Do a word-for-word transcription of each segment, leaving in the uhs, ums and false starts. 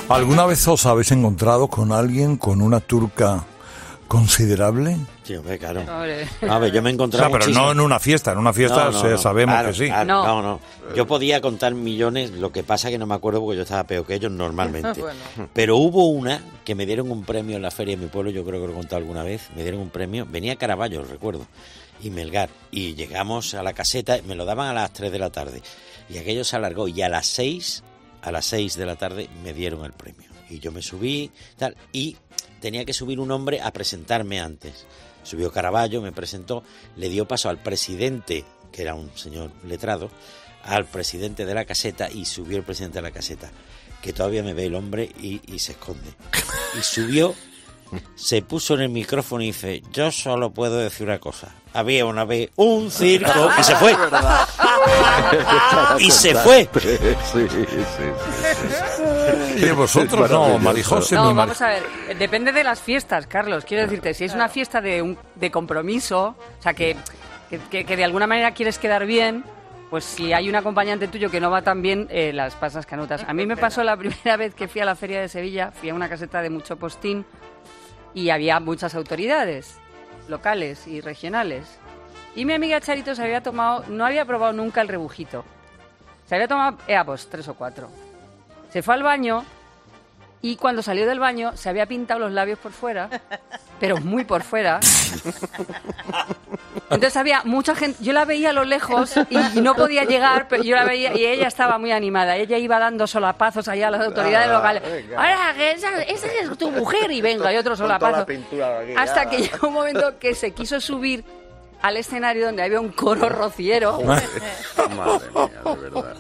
¿Alguna vez os habéis encontrado con alguien con una turca considerable? Sí, hombre, claro. A ver, yo me he encontrado o sea, pero muchísimo. no en una fiesta, en una fiesta no, no, se, no, sabemos claro, que sí. Claro, no. no, no. Yo podía contar millones, lo que pasa que no me acuerdo porque yo estaba peor que ellos normalmente. Bueno. Pero hubo una que me dieron un premio en la feria de mi pueblo, yo creo que lo he contado alguna vez, me dieron un premio, venía Caraballo, recuerdo, y Melgar, y llegamos a la caseta, me lo daban a las tres de la tarde, y aquello se alargó, y a las seis, a las seis de la tarde me dieron el premio. Y yo me subí, tal, y tenía que subir un hombre a presentarme antes. Subió Caraballo, me presentó, le dio paso al presidente, que era un señor letrado, al presidente de la caseta, y subió el presidente de la caseta, que todavía me ve el hombre y, y se esconde. Y subió, se puso en el micrófono y dice, yo solo puedo decir una cosa. Había una vez un circo, y se fue. Y se fue. Sí, sí, sí. Y vosotros no, Marijose. No, ni Mar... vamos a ver, depende de las fiestas, Carlos. Quiero decirte, si es una fiesta de, un, de compromiso, o sea, que, que, que de alguna manera quieres quedar bien, pues si hay un acompañante tuyo que no va tan bien, eh, las pasas canutas. A mí me pasó la primera vez que fui a la Feria de Sevilla, fui a una caseta de mucho postín y había muchas autoridades locales y regionales. Y mi amiga Charito se había tomado, no había probado nunca el rebujito. Se había tomado, eh, pues tres o cuatro. Se fue al baño y cuando salió del baño se había pintado los labios por fuera, pero muy por fuera. Entonces había mucha gente, yo la veía a lo lejos y, y no podía llegar, pero yo la veía y ella estaba muy animada. Ella iba dando solapazos allá a las autoridades locales. Ahora, que esa, esa es tu mujer, y venga, y otro solapazo. Hasta que llegó un momento que se quiso subir al escenario donde había un coro rociero. Madre mía, de verdad.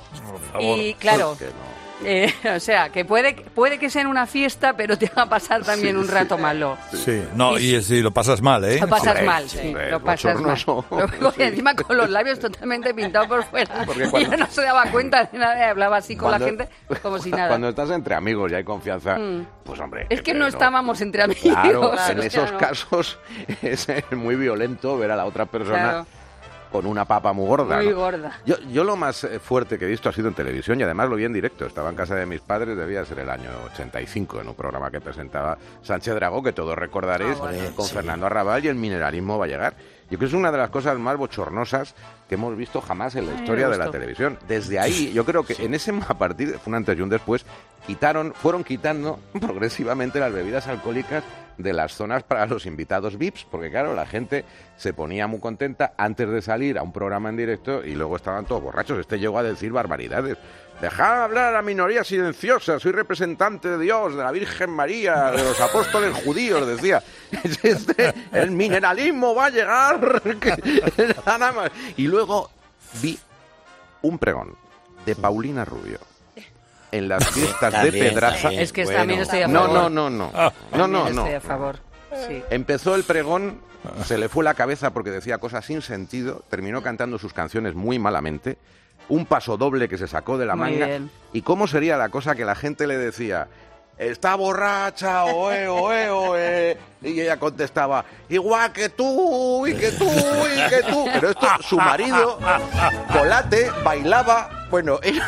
Y claro, eh, o sea, que puede, puede que sea en una fiesta, pero te va a pasar también sí, un rato sí, malo. Sí, no, y, y si lo pasas mal, ¿eh? Lo pasas sí, mal, sí, sí, lo pasas mal. Lo, sí. Encima con los labios totalmente pintados por fuera. Cuando, y yo no se daba cuenta de nada, hablaba así con cuando, la gente como si nada. Cuando estás entre amigos y hay confianza, mm. pues hombre... Es que no, no estábamos entre amigos. Claro, claro en esos no. casos es muy violento ver a la otra persona... Claro. Con una papa muy gorda. Muy ¿no? gorda. Yo, yo lo más fuerte que he visto ha sido en televisión y además lo vi en directo. Estaba en casa de mis padres, debía ser el año ochenta y cinco, en un programa que presentaba Sánchez Dragó, que todos recordaréis, ah, bueno, con sí. Fernando Arrabal, y el mineralismo va a llegar. Yo creo que es una de las cosas más bochornosas que hemos visto jamás en la historia Ay, de la televisión. Desde ahí, yo creo que sí. en ese a partir, fue un antes y un después, quitaron, fueron quitando progresivamente las bebidas alcohólicas de las zonas para los invitados V I Ps, porque claro, la gente se ponía muy contenta antes de salir a un programa en directo y luego estaban todos borrachos. Este llegó a decir barbaridades. Dejad hablar a la minoría silenciosa, soy representante de Dios, de la Virgen María, de los apóstoles judíos, decía. Este, el mineralismo va a llegar. Nada más. Y luego vi un pregón de Paulina Rubio en las fiestas de Pedraza. Es que bueno. también estoy a favor. No, no, no, no. No, no, no. Estoy a favor. Sí. Empezó el pregón, se le fue la cabeza porque decía cosas sin sentido, terminó cantando sus canciones muy malamente, un paso doble que se sacó de la muy manga. Bien. ¿Y cómo sería la cosa que la gente le decía? Está borracha, oe, oe, oe. Y ella contestaba, igual que tú, y que tú, y que tú. Pero esto, su marido, Colate, bailaba. Bueno, era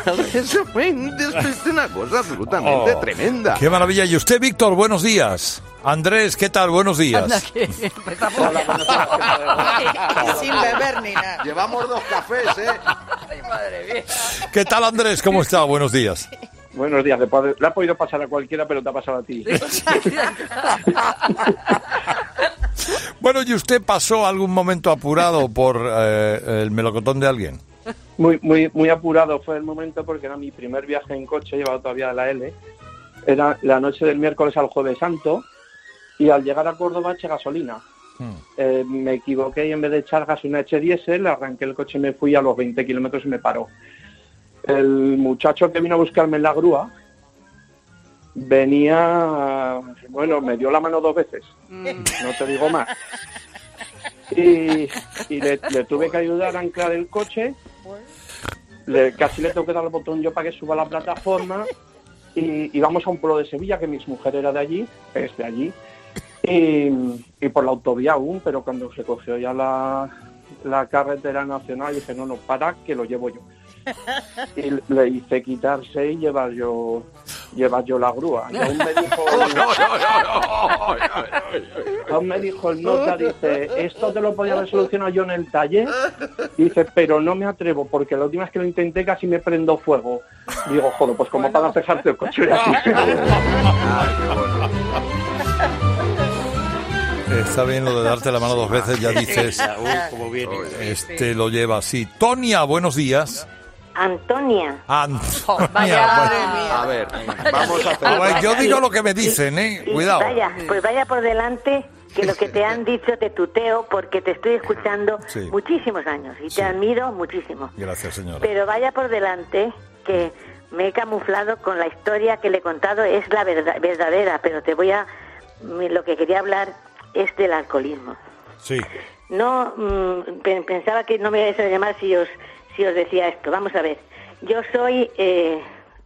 una cosa absolutamente oh, tremenda. ¡Qué maravilla! Y usted, Víctor, buenos días. Andrés, ¿qué tal? Buenos días. Anda, que Hola, buenos días. Sin beber ni nada. Llevamos dos cafés, ¿eh? Ay, madre mía. ¿Qué tal, Andrés? ¿Cómo está? Buenos días. Buenos días. Le, puede, le ha podido pasar a cualquiera, pero te ha pasado a ti. Bueno, ¿y usted pasó algún momento apurado por eh, el melocotón de alguien? Muy, muy, muy apurado fue el momento porque era mi primer viaje en coche, llevado todavía a la L. Era la noche del miércoles al Jueves Santo y al llegar a Córdoba eché gasolina. Hmm. Eh, me equivoqué y en vez de echar gasolina eché diésel, arranqué el coche y me fui a los veinte kilómetros y me paró. El muchacho que vino a buscarme en la grúa venía, bueno, me dio la mano dos veces, mm. no te digo más. Y, y le, le tuve que ayudar a anclar el coche, le, casi le tengo que dar el botón yo para que suba a la plataforma y, y vamos a un pueblo de Sevilla, que mi mujer era de allí, es de allí, y, y por la autovía aún, pero cuando se cogió ya la, la carretera nacional dije, no, no, para, que lo llevo yo. Y le hice quitarse y llevar yo llevar yo la grúa. Y aún me dijo, aún me dijo el nota, dice, esto te lo podía haber solucionado yo en el taller. Dice, pero no me atrevo, porque la última vez que lo intenté casi me prendo fuego. Digo, joder, pues como para despejarte el coche de aquí. Está bien lo de darte la mano dos veces, ya dices, como viene. este lo lleva así. Tonia, buenos días. Antonia. Antonia, Vaya, bueno. madre mía. A ver, vamos a hacer... A ver, yo digo lo que me dicen, ¿eh? Y Cuidado. Vaya, pues vaya por delante que lo que te han dicho te tuteo porque te estoy escuchando Sí. muchísimos años y Sí. te admiro muchísimo. Gracias, señora. Pero vaya por delante que me he camuflado con la historia que le he contado, es la verdad, verdadera, pero te voy a... Lo que quería hablar es del alcoholismo. Sí. No, mmm, pensaba que no me ibais a llamar si os, si os decía esto. Vamos a ver. Yo soy eh,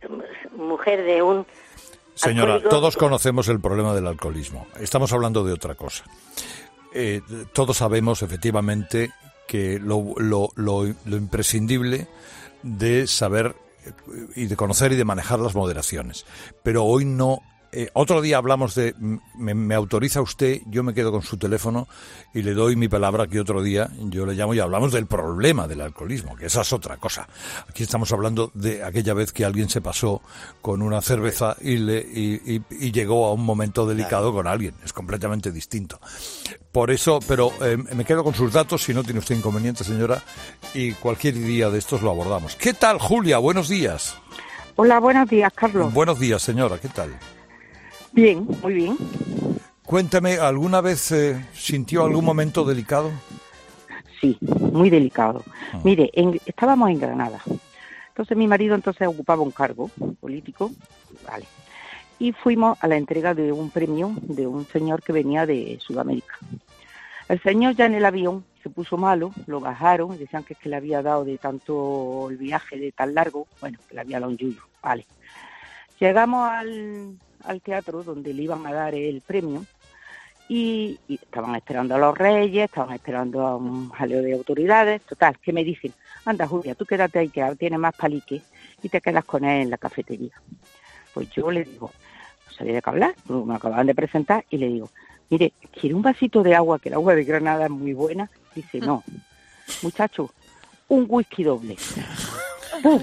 mujer de un... Señora, alcohólico. todos conocemos el problema del alcoholismo. Estamos hablando de otra cosa. Eh, todos sabemos, efectivamente, que lo, lo, lo, lo imprescindible de saber y de conocer y de manejar las moderaciones. Pero hoy no... Eh, otro día hablamos de, me, me autoriza usted, yo me quedo con su teléfono y le doy mi palabra que otro día yo le llamo y hablamos del problema del alcoholismo, que esa es otra cosa. Aquí estamos hablando de aquella vez que alguien se pasó con una cerveza y, le, y, y, y llegó a un momento delicado con alguien, es completamente distinto. Por eso, pero eh, me quedo con sus datos, si no tiene usted inconveniente, señora, y cualquier día de estos lo abordamos. ¿Qué tal, Julia? Buenos días. Hola, buenos días, Carlos. Buenos días, señora, ¿qué tal? Bien, muy bien. Cuéntame, ¿alguna vez eh, sintió algún momento delicado? Sí, muy delicado. Ah. Mire, en- estábamos en Granada. Entonces mi marido entonces ocupaba un cargo político, vale. Y fuimos a la entrega de un premio de un señor que venía de Sudamérica. El señor ya en el avión se puso malo, lo bajaron, y decían que es que le había dado de tanto el viaje de tan largo, bueno, que le había dado un yuyu, vale. Llegamos al, al teatro donde le iban a dar el premio y, y estaban esperando a los reyes, estaban esperando a un jaleo de autoridades, total, que me dicen, anda Julia, tú quédate ahí que tienes más palique y te quedas con él en la cafetería. Pues yo le digo, no sabía de qué hablar, me acababan de presentar y le digo, mire, ¿quiere un vasito de agua? Que el agua de Granada es muy buena. Dice, no, muchacho, un whisky doble. ¡Pum!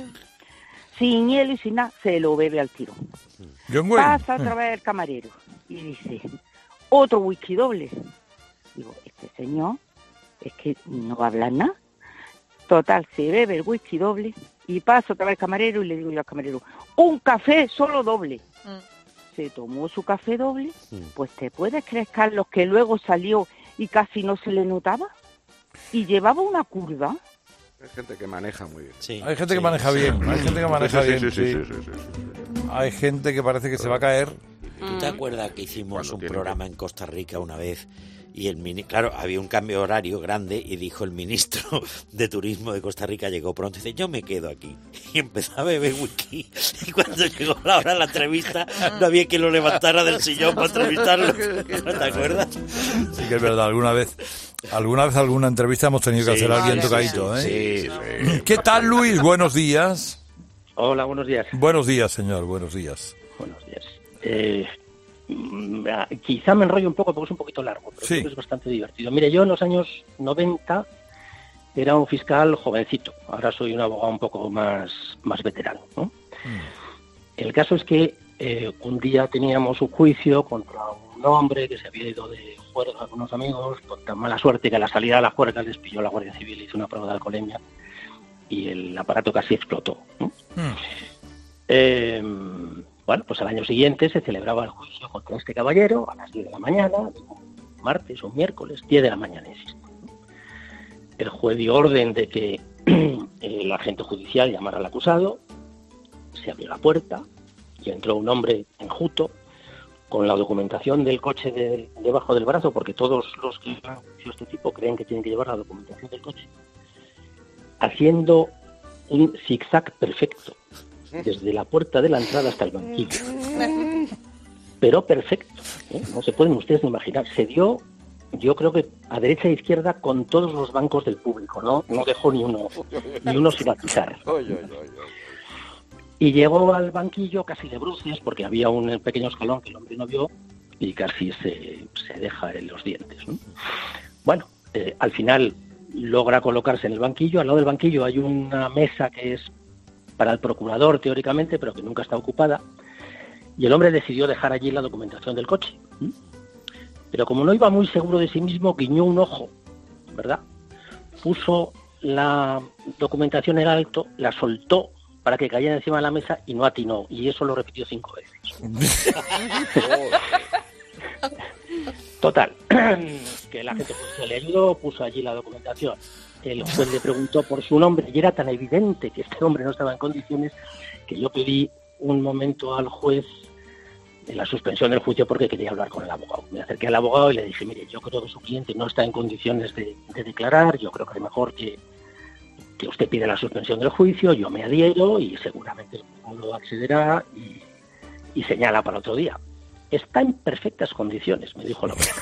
Sin hielo y sin nada, se lo bebe al tiro. John Wayne. Pasa otra vez el camarero y dice, otro whisky doble. Digo, este señor es que no va a hablar nada. Total, se bebe el whisky doble y pasa otra vez el camarero y le digo yo al camarero, un café solo doble. Mm. Se tomó su café doble, pues te puedes creer, Carlos, que luego salió y casi no se le notaba y llevaba una curva. Hay gente que maneja muy bien. Sí, Hay gente sí, que maneja sí. bien, hay gente que maneja Sí, sí, bien, sí, sí, sí. sí, sí, sí, sí. Hay gente que parece que se va a caer. ¿Tú te acuerdas que hicimos Cuando un tiene programa en Costa Rica una vez y el mini, claro, había un cambio horario grande y dijo el ministro de Turismo de Costa Rica, llegó pronto y dice, yo me quedo aquí. Y empezó a beber whisky. Y cuando llegó la hora de la entrevista, no había quien lo levantara del sillón para entrevistarlo. ¿Te acuerdas? Sí que es verdad, alguna vez, alguna vez alguna entrevista hemos tenido que Sí, hacer a alguien sí, tocadito, ¿eh? Sí, sí. ¿Qué tal, Luis? Buenos días. Hola, buenos días. Buenos días, señor, buenos días. Buenos días. Eh, mm, ah, quizá me enrollo un poco porque es un poquito largo, pero Sí. creo que es bastante divertido. Mire, yo en los años noventa era un fiscal jovencito. Ahora soy un abogado un poco más, más veterano, ¿no? El caso es que eh, un día teníamos un juicio contra un hombre que se había ido de juerga con unos amigos, con tan mala suerte que a la salida de la juerga les pilló la Guardia Civil y hizo una prueba de alcoholemia y el aparato casi explotó, ¿no? Mm. Eh, bueno, pues al año siguiente se celebraba el juicio contra este caballero a las diez de la mañana, un martes o un miércoles, diez de la mañana, insisto. El juez dio orden de que el agente judicial llamara al acusado, se abrió la puerta y entró un hombre enjuto con la documentación del coche de, debajo del brazo, porque todos los que han hecho este tipo creen que tienen que llevar la documentación del coche, haciendo un zigzag perfecto desde la puerta de la entrada hasta el banquillo. Pero perfecto, ¿eh? No se pueden ustedes ni imaginar. Se dio, yo creo que a derecha e izquierda con todos los bancos del público, ¿no? No dejó ni uno, ni uno sin atizar. Y llegó al banquillo casi de bruces, porque había un pequeño escalón que el hombre no vio, y casi se, se deja en los dientes, ¿no? Bueno, eh, al final logra colocarse en el banquillo. Al lado del banquillo hay una mesa que es para el procurador, teóricamente, pero que nunca está ocupada, y el hombre decidió dejar allí la documentación del coche. ¿Mm? Pero como no iba muy seguro de sí mismo, guiñó un ojo, ¿verdad? Puso la documentación en alto, la soltó para que cayera encima de la mesa y no atinó, y eso lo repitió cinco veces. Total, que la gente pues, se le ayudó, puso allí la documentación. El juez le preguntó por su nombre y era tan evidente que este hombre no estaba en condiciones que yo pedí un momento al juez de la suspensión del juicio porque quería hablar con el abogado. Me acerqué al abogado y le dije, mire, yo creo que su cliente no está en condiciones de, de declarar, yo creo que es mejor que, que usted pida la suspensión del juicio, yo me adhiero y seguramente el juzgado accederá y, y señala para otro día. Está en perfectas condiciones, me dijo el hombre.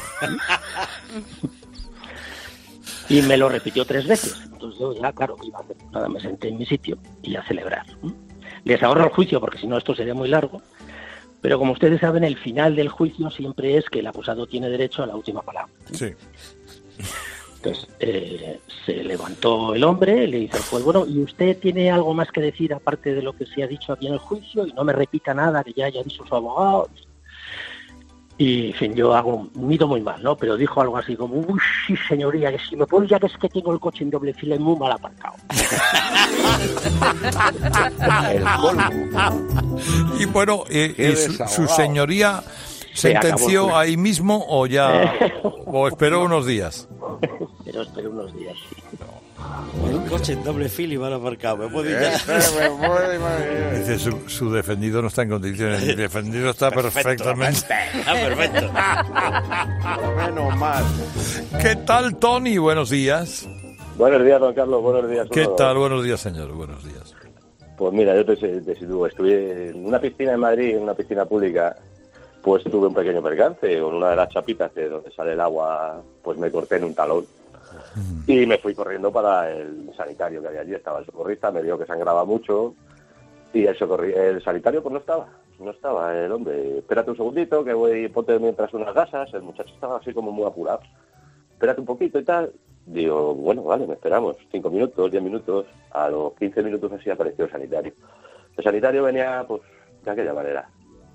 Y me lo repitió tres veces. Entonces yo ya, claro, iba a hacer nada, me senté en mi sitio y a celebrar. Les ahorro el juicio porque si no esto sería muy largo. Pero como ustedes saben, el final del juicio siempre es que el acusado tiene derecho a la última palabra. Sí. Entonces eh, se levantó el hombre, le dice al juez, bueno, ¿y usted tiene algo más que decir aparte de lo que se ha dicho aquí en el juicio? Y no me repita nada que ya haya dicho su abogado. Y, en fin, yo hago, mido muy mal, ¿no? Pero dijo algo así como, uy, sí, señoría, que si me puedo ya que es que tengo el coche en doble fila y muy mal aparcado. El colmo. Y bueno, eh, y su, su señoría sentenció acabó. ahí mismo o ya, o esperó unos días. Pero esperó unos días, sí. Un coche en doble fila y mal aparcado. ¿Me puedo ir ya? Dice, su, su defendido no está en condiciones. Mi defendido está perfectamente. Ah, perfecto. Menos mal. ¿Qué tal, Tony? Buenos días. Buenos días, don Carlos. Buenos días. ¿Qué tal? Buenos días, señor. Buenos días. Pues mira, yo te, te sitúo. Estuve en una piscina en Madrid, en una piscina pública. Pues tuve un pequeño percance con una de las chapitas de donde sale el agua. Pues me corté en un talón. Y me fui corriendo para el sanitario que había allí. Estaba el socorrista, me vio que sangraba mucho y el, socorri- el sanitario pues no estaba, no estaba el hombre. Espérate un segundito que voy, ponte mientras unas gasas. El muchacho estaba así como muy apurado. Espérate un poquito y tal. Digo, bueno, vale, me esperamos. Cinco minutos, diez minutos. A los quince minutos así apareció el sanitario. El sanitario venía pues de aquella manera.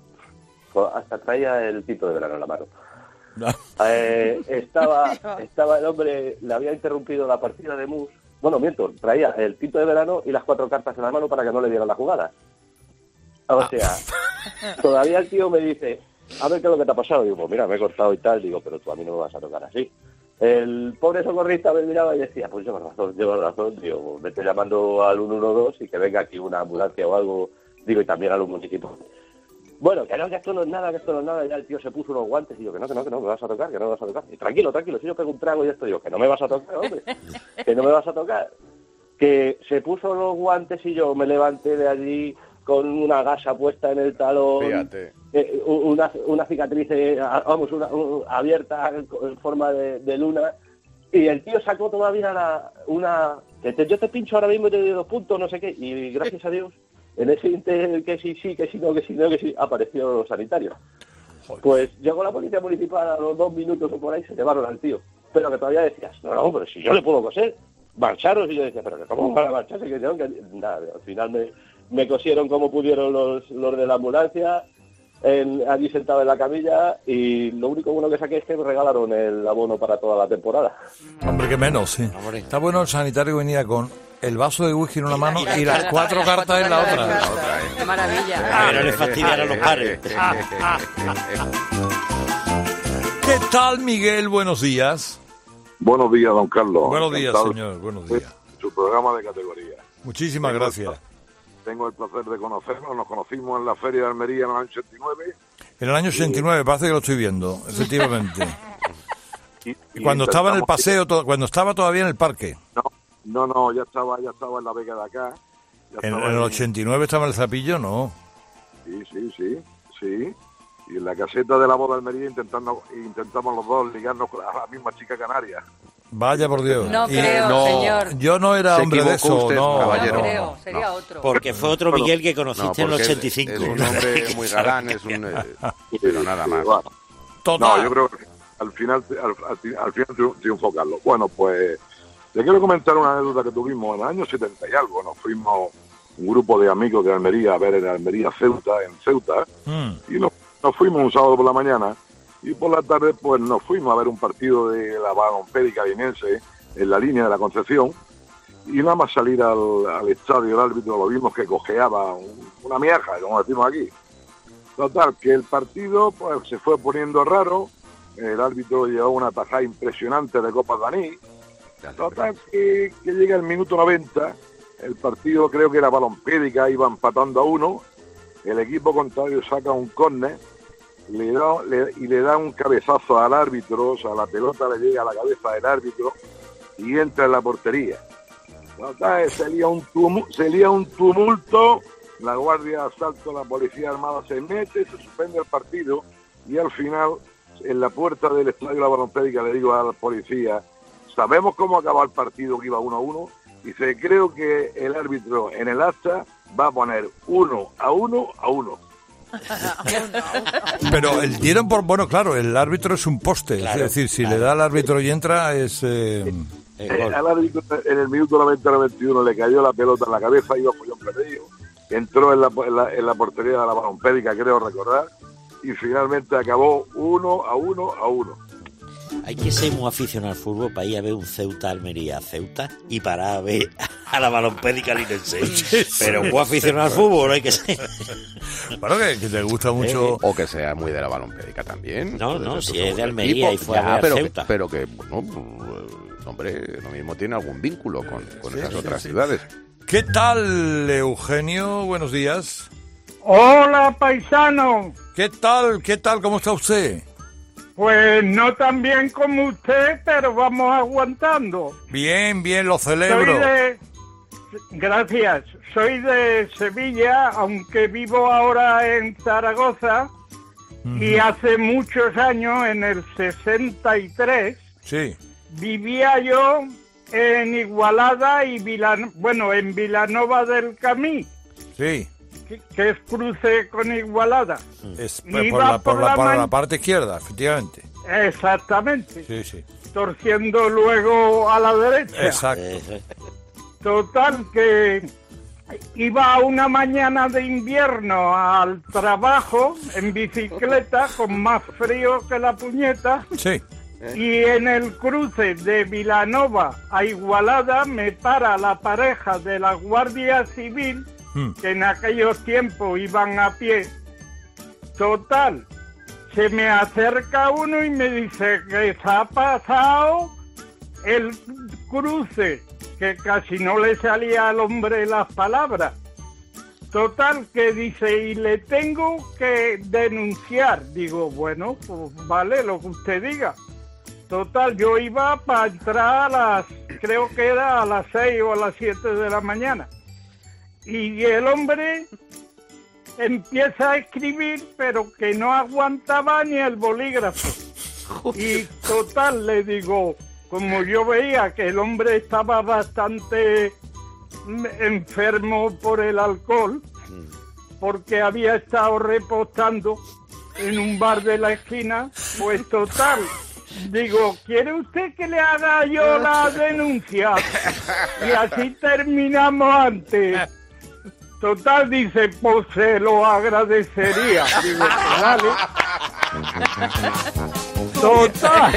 Hasta traía el tito de verano en la mano. No. Eh, estaba estaba el hombre, le había interrumpido la partida de mus. Bueno, miento, traía el tinto de verano y las cuatro cartas en la mano para que no le dieran la jugada. O sea, todavía el tío me dice, a ver qué es lo que te ha pasado. Digo, pues mira, me he cortado y tal. Digo, pero tú a mí no me vas a tocar así. El pobre socorrista me miraba y decía, pues llevas razón, llevas razón. Digo, vete llamando al uno uno dos y que venga aquí una ambulancia o algo. Digo, y también a los municipios. Bueno, que no, que esto no es nada, que esto no es nada. Y ya el tío se puso unos guantes y yo, que no, que no, que no me vas a tocar, que no me vas a tocar. Y tranquilo, tranquilo, si yo pego un trago y esto, digo, que no me vas a tocar, hombre, que no me vas a tocar. Que se puso los guantes y yo me levanté de allí con una gasa puesta en el talón. Fíjate. Eh, una, una cicatriz, eh, vamos, una, una, abierta en forma de, de luna. Y el tío sacó todavía la, una... Que te, yo te pincho ahora mismo y te doy dos puntos, no sé qué. Y gracias a Dios... En ese inter que sí, sí, que sí, no, que sí, no, que sí, apareció sanitario. Pues llegó la policía municipal a los dos minutos o por ahí, se llevaron al tío. Pero que todavía decías, no, no, pero si yo le puedo coser, marcharos. Y yo decía, pero que ¿cómo van a marcharse? Que yo, que... Nada, al final me, me cosieron como pudieron los, los de la ambulancia, en, allí sentado en la camilla, y lo único bueno que saqué es que me regalaron el abono para toda la temporada. Hombre, que menos, sí. Está bueno el sanitario que venía con el vaso de whisky en una mano y las cuatro cartas en la otra. ¡Qué maravilla! Pero le fastidiaron los pares. ¿Qué tal, Miguel? Buenos días. Buenos días, don Carlos. Buenos días, Encantado. señor. Buenos días. Su programa de categoría. Muchísimas tengo gracias. El, tengo el placer de conocernos. Nos conocimos en la Feria de Almería en el año ochenta y nueve. En el año ochenta y nueve, parece que lo estoy viendo, efectivamente. y, y cuando estaba en el paseo, to- cuando estaba todavía en el parque. No, no, no, ya estaba, ya estaba en la Vega de acá. En, en el ochenta y nueve estaba en el Zapillo, ¿no? Sí, sí, sí, sí. Y en la caseta de la boda de Almería intentando, intentamos los dos ligarnos con la misma chica canaria. Vaya por Dios. No Y creo, no, señor. Yo no era Se hombre de equivocó eso, usted, no. caballero. No creo, no, sería no. otro. Porque fue otro Bueno, Miguel que conociste en el porque es- ochenta y cinco. Es, un hombre muy galán, es un... eh, pero nada más. Bueno, Total. no, yo creo que al final, al, al, al final triun- triunfó Carlos. Bueno, pues le quiero comentar una anécdota que tuvimos en el año setenta y algo. Nos fuimos un grupo de amigos de Almería a ver en Almería Ceuta, en Ceuta, Mm. y nos, nos fuimos un sábado por la mañana y por la tarde pues nos fuimos a ver un partido de la Balompédica Linense en la línea de la Concepción, y nada más salir al, al estadio el árbitro lo vimos que cojeaba un- una miaja, como decimos aquí. Total, que el partido pues se fue poniendo raro, el árbitro llevaba una tajada impresionante de Copa Daní. Total, que, que llega el minuto noventa, el partido creo que era Balompédica, iba empatando a uno, el equipo contrario saca un córner le da, le- y le da un cabezazo al árbitro, o sea, la pelota le llega a la cabeza del árbitro y entra en la portería. Total, se lía un, tumu- se lía un tumulto, la guardia de asalto, la policía armada se mete, se suspende el partido y al final, en la puerta del estadio de la Balompédica, le digo al policía, ¿sabemos cómo acabó el partido que iba uno a uno? Dice, creo que el árbitro en el acta va a poner uno a uno a uno. Pero el dieron por... Bueno, claro, el árbitro es un poste. Claro, es decir, si claro. le da al árbitro y entra, es... eh, El Eh, gol. al árbitro en el minuto noventa noventa y uno le cayó la pelota en la cabeza, iba follón perdido, entró en la, en la, en la portería de la Balompédica, creo recordar, y finalmente acabó uno a uno a uno. Hay que ser muy aficionado al fútbol para ir a ver un Ceuta Almería Ceuta y para ver a la Balompédica Linense. Pero muy aficionado al fútbol hay que ser. Bueno, que, que te gusta mucho... O que sea muy de la Balompédica también. No, Puede no, ser si tu es de segundo Almería equipo. y fue a Ya, ver pero, Ceuta. Que, pero que, bueno, pues, hombre, lo mismo tiene algún vínculo con, con Sí, esas sí, otras sí. ciudades. ¿Qué tal, Eugenio? Buenos días. Hola, paisano. ¿Qué tal? ¿Qué tal? ¿Cómo está usted? Pues no tan bien como usted, pero vamos aguantando. Bien, bien, lo Soy celebro. de... Gracias. Soy de Sevilla, aunque vivo ahora en Zaragoza. Y hace muchos años, en el sesenta y tres, Sí. vivía yo en Igualada y Vilan... bueno, en Vilanova del Camí, Sí. que, que es cruce con Igualada. Es Y por, iba la, por, por la, la por la man- parte izquierda, efectivamente. Exactamente. Sí, sí. Torciendo luego a la derecha. Exacto. Eh, Total, que iba una mañana de invierno al trabajo en bicicleta con más frío que la puñeta. Sí. Y en el cruce de Vilanova a Igualada me para la pareja de la Guardia Civil, Mm. que en aquellos tiempos iban a pie. Total, se me acerca uno y me dice que se ha pasado el cruce, que casi no le salía al hombre las palabras. Total, que dice, y le tengo que denunciar. Digo, bueno, pues vale, lo que usted diga. Total, yo iba para entrar a las, creo que era a las seis o a las siete de la mañana. Y el hombre empieza a escribir, pero que no aguantaba ni el bolígrafo. Y total, le digo, como yo veía que el hombre estaba bastante mm, enfermo por el alcohol, porque había estado repostando en un bar de la esquina, pues total, digo, ¿quiere usted que le haga yo la denuncia? Y así terminamos antes. Total, dice, pues se lo agradecería. Digo, pues dale. Total.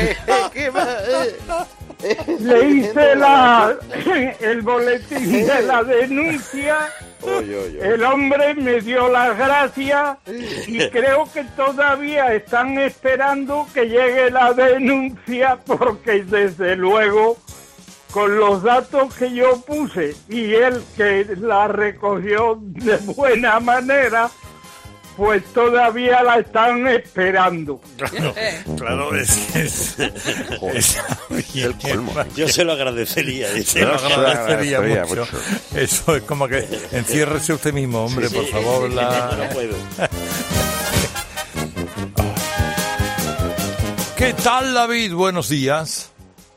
Le hice la, el boletín de la denuncia. El hombre me dio las gracias y creo que todavía están esperando que llegue la denuncia, porque desde luego, con los datos que yo puse y él que la recogió de buena manera, pues todavía la están esperando. Claro, claro, es, es, es, El colmo. Yo se lo agradecería. Dice. se lo agradecería agradecería mucho. mucho. Eso es como que enciérrese usted mismo, hombre, por favor. La... No puedo. ¿Qué tal, David? Buenos días.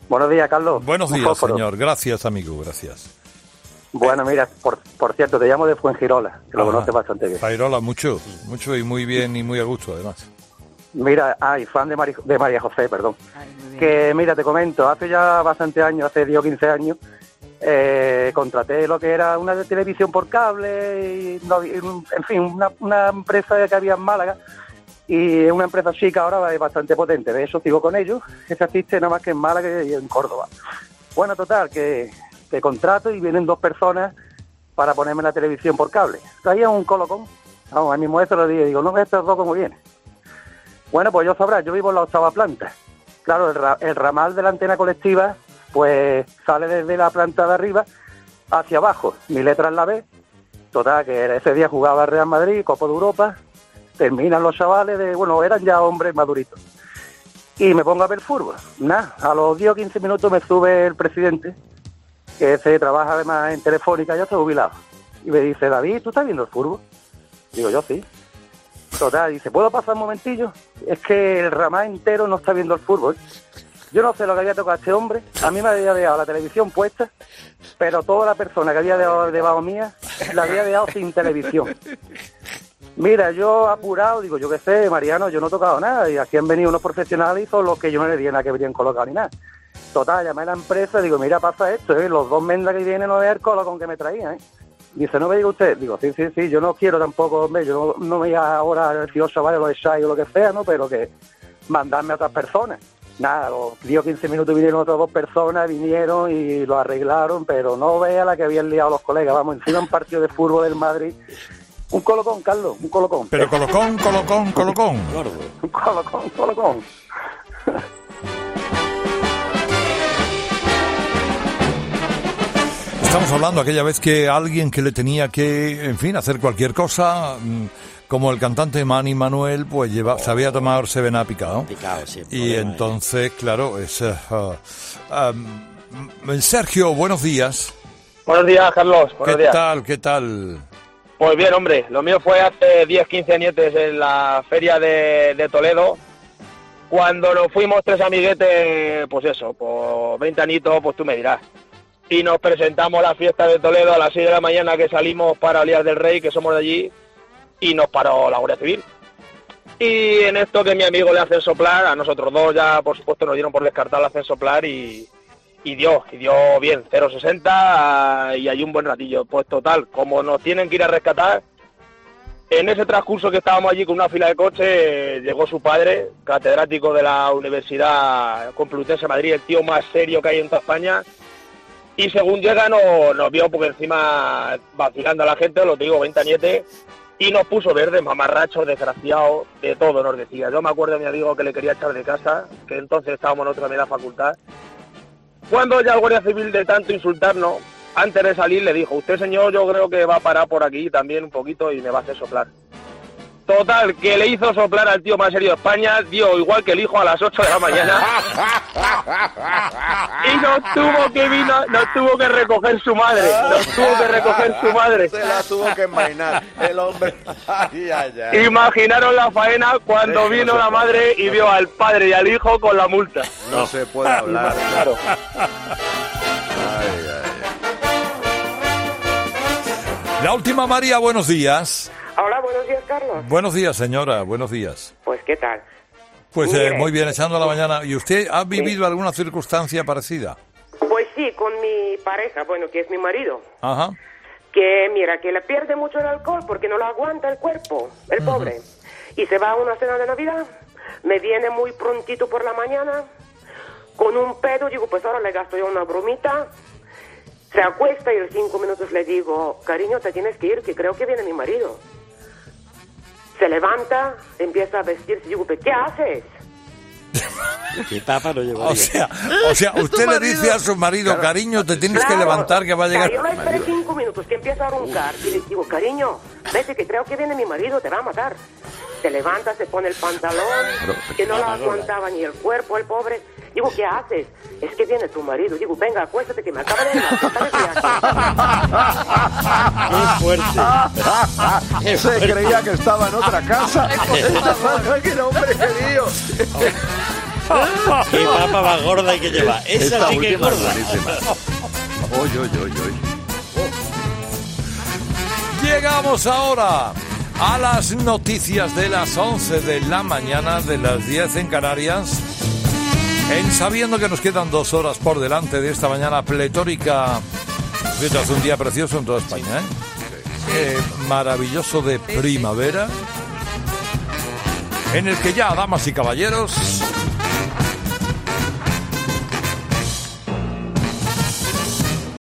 Buenos días, Carlos. Buenos Un días, fósforo. señor. Gracias, amigo, gracias. Bueno, mira, por, por cierto, te llamo de Fuengirola, que lo Ajá. conoces bastante bien. Fairola, mucho, mucho y muy bien y muy a gusto, además. Mira, ay, fan de, Mari- de María José, perdón. Que mira, te comento, hace ya bastante años, hace diez o quince años, eh, contraté lo que era una de televisión por cable, y, no, y, en fin, una, una empresa que había en Málaga, y una empresa chica ahora es bastante potente, de eso sigo con ellos, que se asiste nada más que en Málaga y en Córdoba. Bueno, total, que te contrato y vienen dos personas para ponerme la televisión por cable. Traían un colocón, vamos, a mi mujer se lo dije, digo, no, estos dos como vienen. Bueno, pues yo sabrás, yo vivo en la octava planta. Claro, el, ra- el ramal de la antena colectiva, pues sale desde la planta de arriba hacia abajo. Mi letra es la B. Total, que ese día jugaba Real Madrid, Copa de Europa. Terminan los chavales de, bueno, eran ya hombres maduritos. Y me pongo a ver fútbol. Nada, a los diez o quince minutos me sube el presidente, que se trabaja además en Telefónica, ya está jubilado. Y me dice, David, ¿tú estás viendo el fútbol? Digo, yo sí. Total, dice, ¿puedo pasar un momentillo? Es que el ramal entero no está viendo el fútbol. Yo no sé lo que había tocado a este hombre. A mí me había dejado la televisión puesta, pero toda la persona que había dejado debajo mía la había dejado sin televisión. Mira, yo apurado, digo, yo qué sé, Mariano, yo no he tocado nada. Y aquí han venido unos profesionales y son los que yo no le di nada que habrían colocado ni nada. Total, llamé a la empresa, digo, mira, pasa esto, ¿eh? Los dos mendas que vienen no es el colocón que me traían, ¿eh? Dice, ¿no me diga usted? Digo, sí, sí, sí, yo no quiero tampoco, hombre, yo no, no me voy ahora si os vaya los ensayos o lo que sea, ¿no? Pero que mandarme a otras personas. Nada, los diez o quince minutos vinieron otras dos personas, vinieron y lo arreglaron, pero no vea la que habían liado los colegas. Vamos, encima un partido de fútbol del Madrid. Un colocón, Carlos, un colocón. Pero colocón, colocón, colocón. Un colocón, colocón. Estamos hablando aquella vez que alguien que le tenía que, en fin, hacer cualquier cosa, mm, como el cantante Manny Manuel, pues lleva, sabía tomar Seven Up picado. Picado, sí. Y entonces, claro, es... uh, um, Sergio, buenos días. Buenos días, Carlos. Buenos ¿Qué días. tal, qué tal? Pues bien, hombre, lo mío fue hace diez, quince añetes en la feria de, de Toledo, cuando nos fuimos tres amiguetes, pues eso, por veinte añitos, pues tú me dirás. Y nos presentamos a la fiesta de Toledo a las seis de la mañana, que salimos para Olías del Rey, que somos de allí, y nos paró la Guardia Civil. Y en esto que mi amigo le hacen soplar, a nosotros dos ya, por supuesto, nos dieron por descartar, le hacen soplar y, y dio, y dio bien, cero sesenta y hay un buen ratillo. Pues total, como nos tienen que ir a rescatar, en ese transcurso que estábamos allí con una fila de coches, llegó su padre, catedrático de la Universidad Complutense de Madrid, el tío más serio que hay en toda España. Y según llega nos, nos vio porque encima vacilando a la gente, lo digo, veinte añetes, y nos puso verdes, mamarrachos, desgraciados, de todo nos decía. Yo me acuerdo de mi amigo que le quería echar de casa, que entonces estábamos nosotros en la facultad. Cuando ya el Guardia Civil, de tanto insultarnos, antes de salir le dijo, usted señor, yo creo que va a parar por aquí también un poquito y me va a hacer soplar. Total, que le hizo soplar al tío más serio de España, dio igual que el hijo a las ocho de la mañana. Y nos tuvo que vino, nos tuvo que recoger su madre, nos tuvo que recoger su madre. Se la tuvo que envainar el hombre. Ay, ay, ay. Imaginaron la faena cuando Sí, vino no se la puede. madre y vio al padre y al hijo con la multa. No se puede hablar. Claro. Ay, ay. La última, María, buenos días. Hola, buenos días, Carlos. Buenos días, señora, buenos días. Pues, ¿qué tal? Pues eh, Mire. muy bien, echando la mañana. ¿Y usted ha vivido alguna circunstancia parecida? Pues sí, con mi pareja, bueno, que es mi marido, Ajá. que mira, que le pierde mucho el alcohol porque no lo aguanta el cuerpo, el Ujú. pobre. Y se va a una cena de Navidad, me viene muy prontito por la mañana, con un pedo, digo, pues ahora le gasto yo una bromita, se acuesta y en cinco minutos le digo, cariño, te tienes que ir, que creo que viene mi marido. Se levanta, empieza a vestirse, digo, ¿qué haces? ¿Qué tapa no llevaría? O sea, o sea, usted le dice a su marido, cariño, te tienes que levantar que va a llegar. Yo le esperé cinco minutos, que empieza a roncar. Y le digo, cariño, vete que creo que viene mi marido, te va a matar. Se levanta, se pone el pantalón, que no le aguantaba ni el cuerpo, el pobre. Digo, ¿qué haces? Es que viene tu marido. Digo, venga, acuéstate que me acaba de matar. ¡Qué fuerte! Se creía que estaba en otra casa. Que no, hombre, qué lío. Qué papa más gorda hay que llevar. Esa Esta sí que es última es gorda. buenísima. Oy, oy, oy, oy. Llegamos ahora a las noticias de las once de la mañana, de las diez en Canarias. En sabiendo que nos quedan dos horas por delante de esta mañana pletórica. Fíjate, hace un día precioso en toda España, ¿eh? Eh, maravilloso de primavera, en el que ya, damas y caballeros,